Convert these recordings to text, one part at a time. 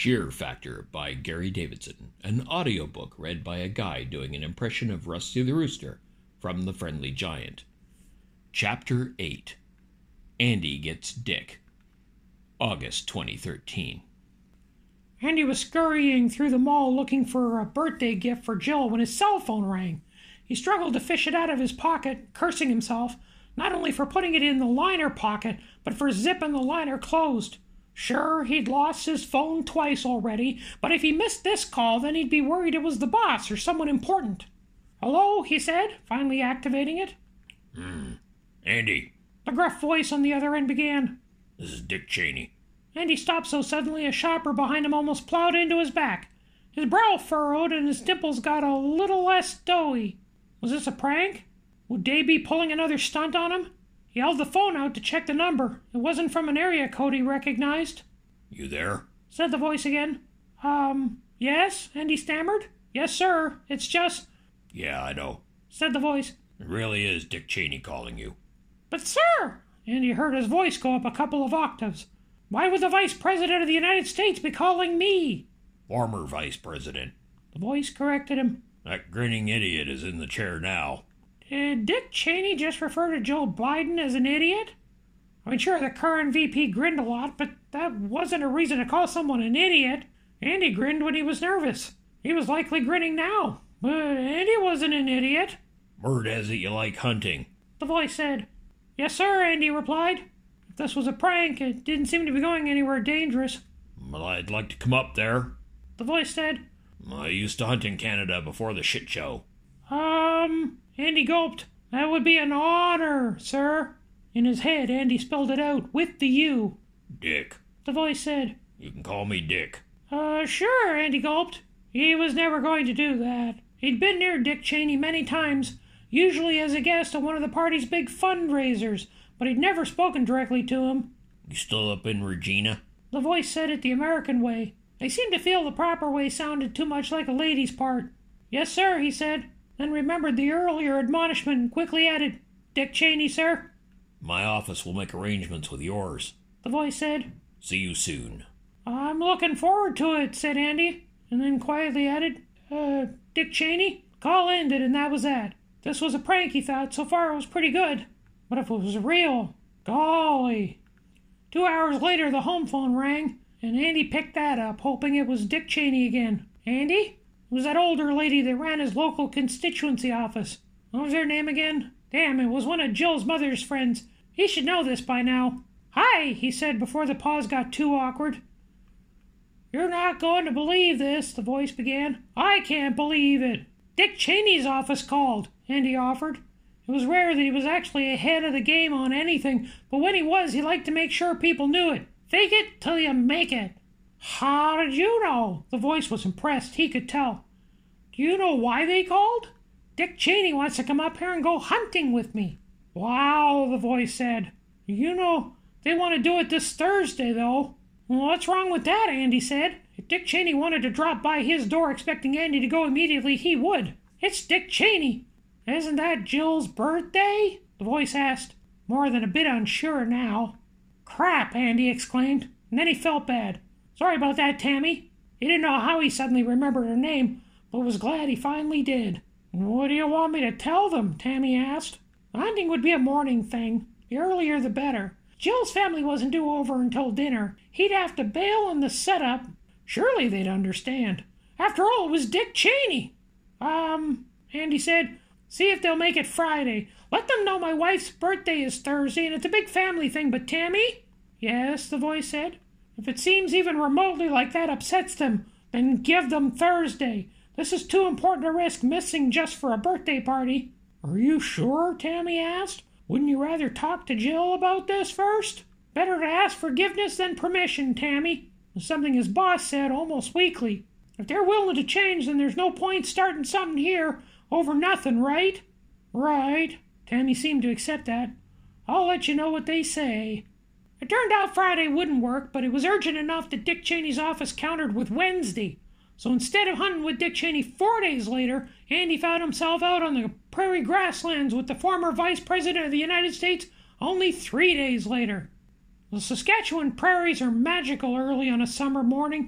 Sheer Factor by Gary Davidson, an audiobook read by a guy doing an impression of Rusty the Rooster from The Friendly Giant. Chapter 8 Andy Gets Dick. August 2013. Andy was scurrying through the mall looking for a birthday gift for Jill when his cell phone rang. He struggled to fish it out of his pocket, cursing himself, not only for putting it in the liner pocket, but for zipping the liner closed. Sure, he'd lost his phone twice already, but if he missed this call, then he'd be worried it was the boss or someone important. "Hello," he said, finally activating it. Andy, The gruff voice on the other end began. this is Dick Cheney. Andy stopped so suddenly a shopper behind him almost plowed into his back. His brow furrowed and his dimples got a little less doughy. Was this a prank? Would Dave be pulling another stunt on him? He held the phone out to check the number. It wasn't from an area code he recognized. You there? Said the voice again. Yes? Andy stammered. Yes, sir. It's just... Yeah, I know. Said the voice. It really is Dick Cheney calling you. But, sir! Andy heard his voice go up a couple of octaves. Why would the Vice President of the United States be calling me? Former Vice President. The voice corrected him. That grinning idiot is in the chair now. Did Dick Cheney just refer to Joe Biden as an idiot? I mean, sure, the current VP grinned a lot, but that wasn't a reason to call someone an idiot. Andy grinned when he was nervous. He was likely grinning now. But Andy wasn't an idiot. Word has it you like hunting. The voice said. Yes, sir, Andy replied. If this was a prank, it didn't seem to be going anywhere dangerous. Well, I'd like to come up there. The voice said. I used to hunt in Canada before the shit show. Andy gulped. That would be an honor, sir. In his head, Andy spelled it out, with the U. Dick. The voice said. You can call me Dick. Sure, Andy gulped. He was never going to do that. He'd been near Dick Cheney many times, usually as a guest at one of the party's big fundraisers, but he'd never spoken directly to him. You still up in Regina? The voice said it the American way. They seemed to feel the proper way sounded too much like a lady's part. Yes, sir, he said, then remembered the earlier admonishment and quickly added, Dick Cheney, sir. My office will make arrangements with yours. The voice said. See you soon. I'm looking forward to it, said Andy, and then quietly added, Dick Cheney? Call ended, and that was that. This was a prank, he thought. So far it was pretty good. But if it was real, golly. 2 hours later, the home phone rang, and Andy picked that up, hoping it was Dick Cheney again. Andy? It was that older lady that ran his local constituency office. What was her name again? Damn, it was one of Jill's mother's friends. He should know this by now. Hi, he said before the pause got too awkward. You're not going to believe this, the voice began. I can't believe it. Dick Cheney's office called, Andy offered. It was rare that he was actually ahead of the game on anything, but when he was, he liked to make sure people knew it. Fake it till you make it. How did you know? The voice was impressed. He could tell. Do you know why they called? Dick Cheney wants to come up here and go hunting with me. Wow, the voice said. You know, they want to do it this Thursday, though. Well, what's wrong with that? Andy said. If Dick Cheney wanted to drop by his door expecting Andy to go immediately, he would. It's Dick Cheney. Isn't that Jill's birthday? The voice asked, more than a bit unsure now. Crap, Andy exclaimed, and then he felt bad. Sorry about that, Tammy. He didn't know how he suddenly remembered her name, but was glad he finally did. What do you want me to tell them? Tammy asked. The hunting would be a morning thing. The earlier the better. Jill's family wasn't due over until dinner. He'd have to bail on the setup. Surely they'd understand. After all, it was Dick Cheney. Andy said, see if they'll make it Friday. Let them know my wife's birthday is Thursday and it's a big family thing, but Tammy? Yes, the voice said. If it seems even remotely like that upsets them, then give them Thursday. This is too important a risk missing just for a birthday party. Are you sure? Tammy asked. Wouldn't you rather talk to Jill about this first? Better to ask forgiveness than permission, Tammy. Something his boss said almost weakly. If they're willing to change, then there's no point starting something here over nothing, right? Right. Tammy seemed to accept that. I'll let you know what they say. It turned out Friday wouldn't work, but it was urgent enough that Dick Cheney's office countered with Wednesday. So instead of hunting with Dick Cheney 4 days later, Andy found himself out on the prairie grasslands with the former Vice President of the United States only 3 days later. The Saskatchewan prairies are magical early on a summer morning.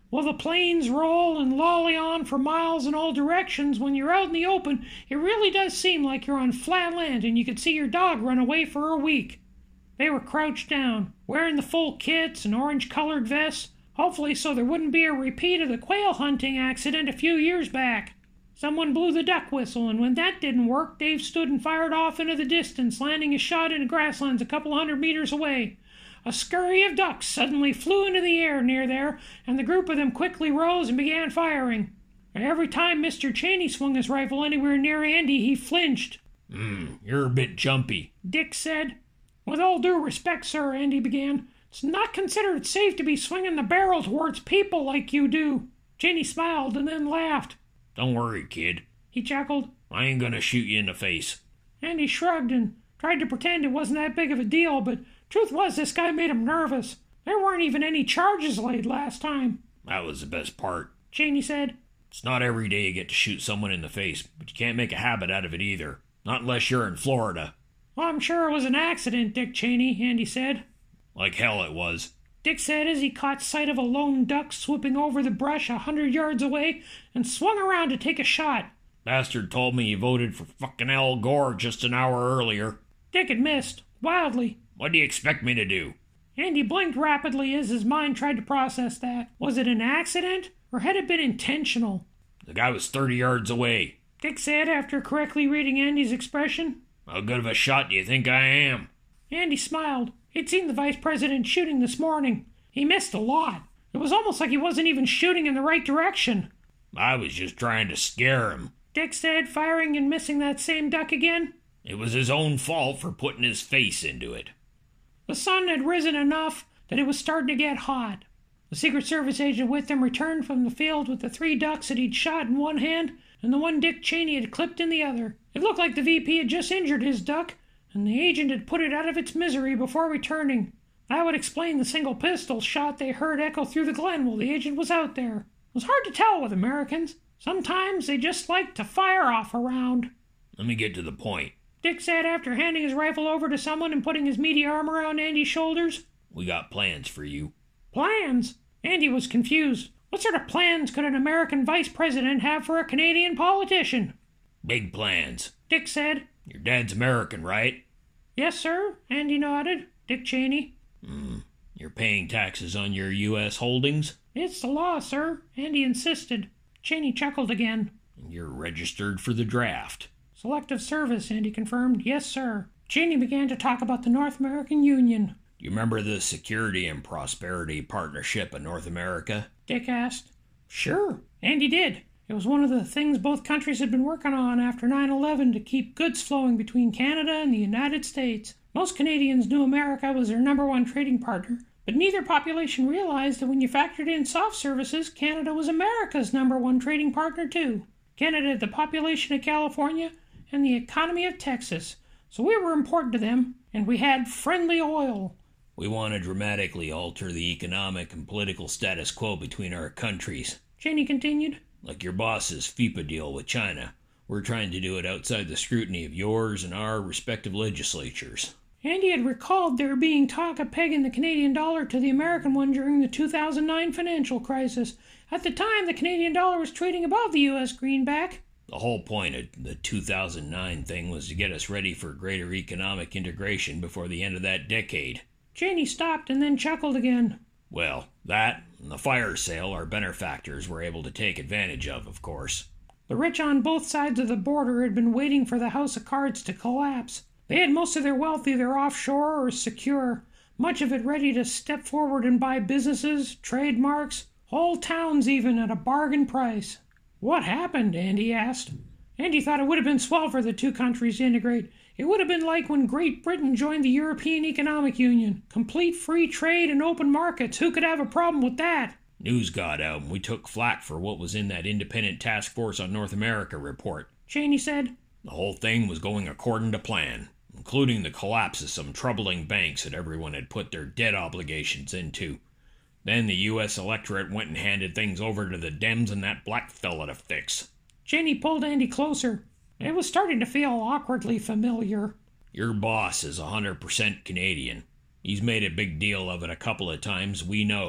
Well, the planes roll and lolly on for miles in all directions. When you're out in the open, it really does seem like you're on flat land and you could see your dog run away for a week. They were crouched down, wearing the full kits and orange-colored vests, hopefully so there wouldn't be a repeat of the quail hunting accident a few years back. Someone blew the duck whistle, and when that didn't work, Dave stood and fired off into the distance, landing his shot in the grasslands a couple 100 meters away. A scurry of ducks suddenly flew into the air near there, and the group of them quickly rose and began firing. Every time Mr. Cheney swung his rifle anywhere near Andy, he flinched. You're a bit jumpy, Dick said. With all due respect, sir, Andy began, it's not considered safe to be swinging the barrel towards people like you do. Cheney smiled and then laughed. Don't worry, kid. He chuckled. I ain't gonna shoot you in the face. Andy shrugged and tried to pretend it wasn't that big of a deal, but truth was this guy made him nervous. There weren't even any charges laid last time. That was the best part. Cheney said. It's not every day you get to shoot someone in the face, but you can't make a habit out of it either. Not unless you're in Florida. Well, I'm sure it was an accident, Dick Cheney, Andy said. Like hell it was. Dick said as he caught sight of a lone duck swooping over the brush 100 yards away and swung around to take a shot. Bastard told me he voted for fucking Al Gore just an hour earlier. Dick had missed, wildly. What do you expect me to do? Andy blinked rapidly as his mind tried to process that. Was it an accident, or had it been intentional? The guy was 30 yards away. Dick said after correctly reading Andy's expression. How good of a shot do you think I am? Andy smiled. He'd seen the vice president shooting this morning. He missed a lot. It was almost like he wasn't even shooting in the right direction. I was just trying to scare him, Dick said, firing and missing that same duck again. It was his own fault for putting his face into it. The sun had risen enough that it was starting to get hot. The Secret Service agent with them returned from the field with the 3 ducks that he'd shot in one hand and the one Dick Cheney had clipped in the other. It looked like the VP had just injured his duck, and the agent had put it out of its misery before returning. That would explain the single pistol shot they heard echo through the glen while the agent was out there. It was hard to tell with Americans. Sometimes they just like to fire off around. Let me get to the point, Dick said after handing his rifle over to someone and putting his meaty arm around Andy's shoulders. We got plans for you. Plans? Andy was confused. What sort of plans could an American vice president have for a Canadian politician? Big plans. Dick said. Your dad's American, right? Yes, sir, Andy nodded. Dick Cheney. You're paying taxes on your U.S. holdings? It's the law, sir, Andy insisted. Cheney chuckled again. And you're registered for the draft. Selective service, Andy confirmed. Yes, sir. Cheney began to talk about the North American Union. Do you remember the Security and Prosperity Partnership of North America? Dick asked. Sure, Andy did. It was one of the things both countries had been working on after 9/11 to keep goods flowing between Canada and the United States. Most Canadians knew America was their #1 trading partner, but neither population realized that when you factored in soft services, Canada was America's #1 trading partner too. Canada had the population of California and the economy of Texas, so we were important to them, and we had friendly oil. We want to dramatically alter the economic and political status quo between our countries, Cheney continued. Like your boss's FIPA deal with China. We're trying to do it outside the scrutiny of yours and our respective legislatures. Andy had recalled there being talk of pegging the Canadian dollar to the American one during the 2009 financial crisis. At the time, the Canadian dollar was trading above the U.S. greenback. The whole point of the 2009 thing was to get us ready for greater economic integration before the end of that decade. Cheney stopped and then chuckled again. Well, that and the fire sale our benefactors were able to take advantage of course. The rich on both sides of the border had been waiting for the House of Cards to collapse. They had most of their wealth either offshore or secure, much of it ready to step forward and buy businesses, trademarks, whole towns even at a bargain price. What happened? Andy asked. Andy thought it would have been swell for the two countries to integrate. It would have been like when Great Britain joined the European Economic Union. Complete free trade and open markets. Who could have a problem with that? News got out and we took flack for what was in that Independent Task Force on North America report, Cheney said. The whole thing was going according to plan, including the collapse of some troubling banks that everyone had put their debt obligations into. Then the U.S. electorate went and handed things over to the Dems and that black fella to fix. Cheney pulled Andy closer. It was starting to feel awkwardly familiar. Your boss is 100% Canadian. He's made a big deal of it a couple of times, we know.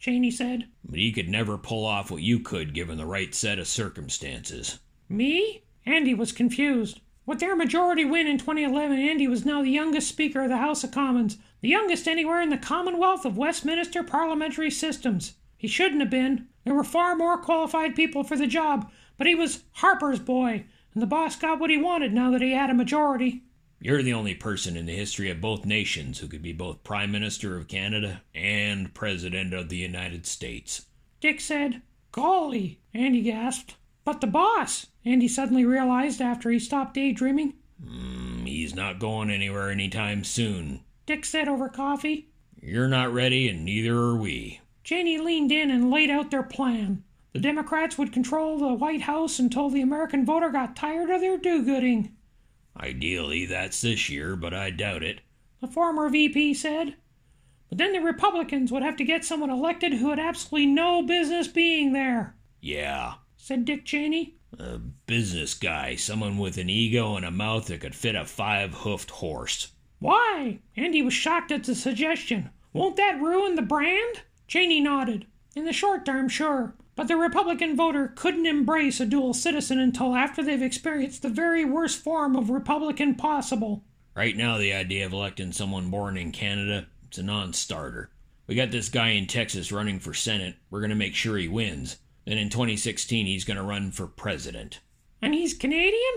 Cheney said. But he could never pull off what you could given the right set of circumstances. Me? Andy was confused. With their majority win in 2011, Andy was now the youngest Speaker of the House of Commons, the youngest anywhere in the Commonwealth of Westminster parliamentary systems. He shouldn't have been. There were far more qualified people for the job, but he was Harper's boy, and the boss got what he wanted now that he had a majority. You're the only person in the history of both nations who could be both Prime Minister of Canada and President of the United States. Dick said. Golly, Andy gasped. But the boss, Andy suddenly realized after he stopped daydreaming. He's not going anywhere anytime soon, Dick said over coffee. You're not ready, and neither are we. Cheney leaned in and laid out their plan. The Democrats would control the White House until the American voter got tired of their do-gooding. Ideally, that's this year, but I doubt it, the former VP said. But then the Republicans would have to get someone elected who had absolutely no business being there. Yeah, said Dick Cheney. A business guy, someone with an ego and a mouth that could fit a 5-hoofed horse. Why? Andy was shocked at the suggestion. Won't that ruin the brand? Cheney nodded. In the short term, sure. But the Republican voter couldn't embrace a dual citizen until after they've experienced the very worst form of Republican possible. Right now, the idea of electing someone born in Canada, it's a non-starter. We got this guy in Texas running for Senate. We're going to make sure he wins. Then in 2016, he's going to run for president. And he's Canadian?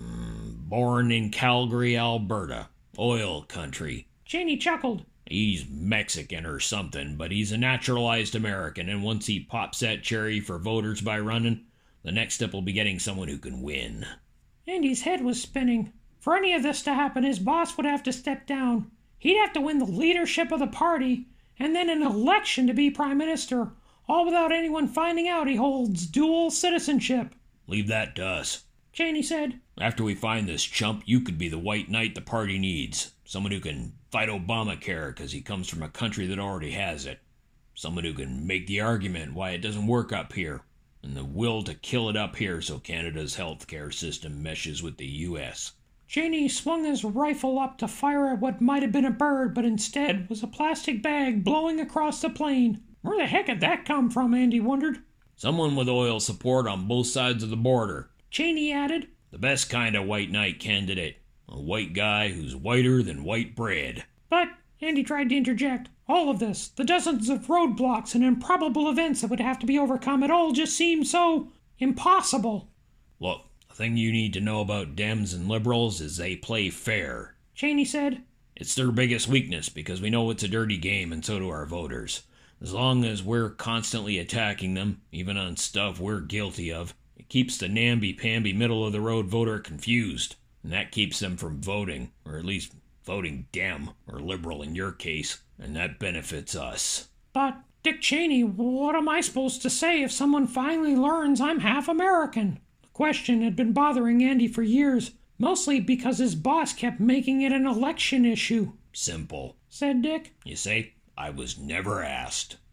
Born in Calgary, Alberta. Oil country. Cheney chuckled. He's Mexican or something, but he's a naturalized American, and once he pops that cherry for voters by running, the next step will be getting someone who can win. Andy's head was spinning. For any of this to happen, his boss would have to step down. He'd have to win the leadership of the party, and then an election to be prime minister, all without anyone finding out he holds dual citizenship. Leave that to us, Cheney said. After we find this chump, you could be the white knight the party needs. Someone who can fight Obamacare because he comes from a country that already has it. Someone who can make the argument why it doesn't work up here, and the will to kill it up here so Canada's healthcare system meshes with the U.S. Cheney swung his rifle up to fire at what might have been a bird, but instead was a plastic bag blowing across the plain. Where the heck had that come from, Andy wondered. Someone with oil support on both sides of the border, Cheney added. The best kind of white knight candidate. A white guy who's whiter than white bread. But, Andy tried to interject, all of this, the dozens of roadblocks and improbable events that would have to be overcome, it all just seemed so impossible. Look, the thing you need to know about Dems and Liberals is they play fair, Cheney said. It's their biggest weakness because we know it's a dirty game and so do our voters. As long as we're constantly attacking them, even on stuff we're guilty of, it keeps the namby-pamby middle-of-the-road voter confused. And that keeps them from voting, or at least voting Dem, or Liberal in your case, and that benefits us. But, Dick Cheney, what am I supposed to say if someone finally learns I'm half American? The question had been bothering Andy for years, mostly because his boss kept making it an election issue. Simple, said Dick. You say, I was never asked.